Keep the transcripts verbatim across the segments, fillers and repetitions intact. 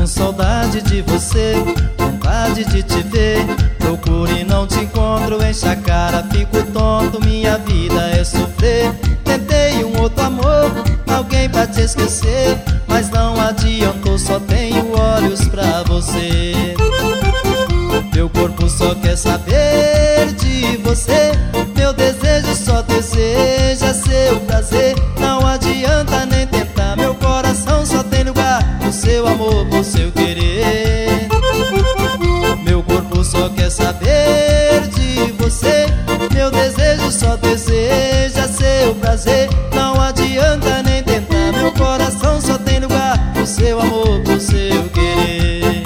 com saudade de você, vontade de te ver. Procuro e não te encontro, enche a cara, fico tonto. Minha vida é sofrer. Tentei um outro amor, alguém pra te esquecer, mas não adiantou, só tenho olhos pra você. Meu corpo só quer saber de você, meu desejo só deseja seu prazer. Não adianta nem tentar, meu coração só tem lugar pro seu amor, pro seu querer. Meu corpo só quer saber de você, meu desejo só deseja seu prazer. Não adianta nem tentar, meu coração só tem lugar pro seu amor, pro seu querer.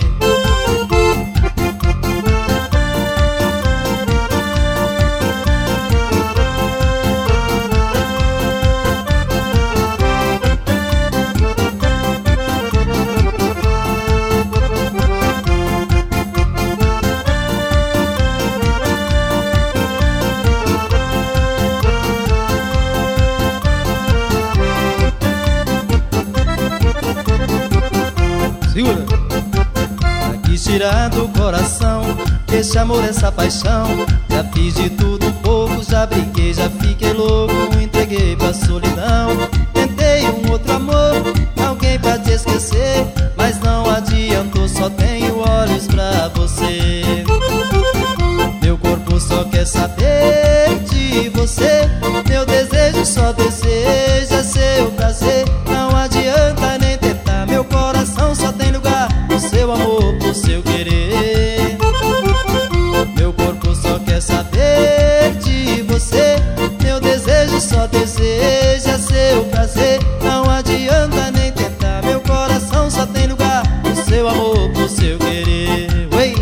Segura! Já quis tirar do coração esse amor, essa paixão. Já fiz de tudo um pouco, já brinquei, já fiquei louco, entreguei pra solidão. Tentei um outro amor, alguém pra te esquecer, mas não adiantou, só tenho olhos pra você. Meu corpo só quer saber de você, meu desejo só deseja seu prazer. Não adianta nem tentar, meu coração só tem lugar pro seu amor, pro seu querer. Meu corpo só quer saber de você, meu desejo só deseja seu prazer. Não adianta nem tentar, meu coração só tem lugar pro seu amor, pro seu querer. Ué!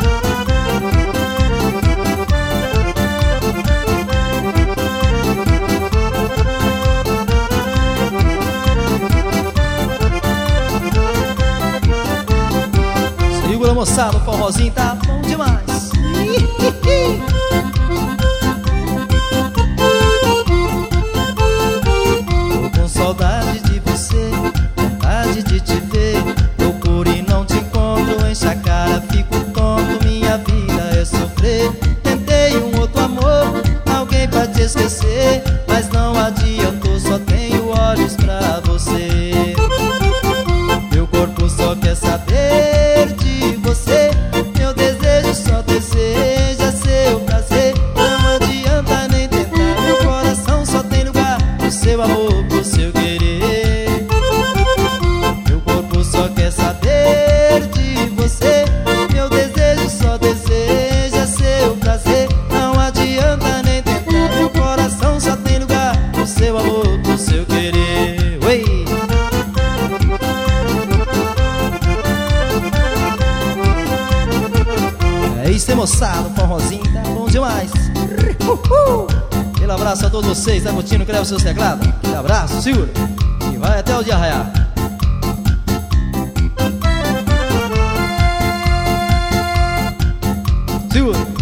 Segura, moçada, o forrozinho tá bom demais. Tô com saudade de você, vontade de te ver. Procuro e não te encontro, enche a cara, fico tonto. Minha vida é sofrer. Tentei um outro amor, alguém pra te esquecer, mas não adiantou, só tenho olhos pra você. Meu corpo só quer saber de você, meu desejo só deseja seu prazer. Não adianta nem tentar, meu coração só tem lugar pro seu amor, pro seu querer. Meu corpo só quer saber de você, meu desejo só deseja seu prazer. Não adianta nem tentar, meu coração só tem lugar pro seu amor, pro seu querer. Ué! É isso aí, moçada, o forrozinho tá bom demais. Uhul. Aquele abraço a todos vocês, tá curtindo? Creve seus teclados. Aquele abraço, segura, e vai até o dia raiar. Segura.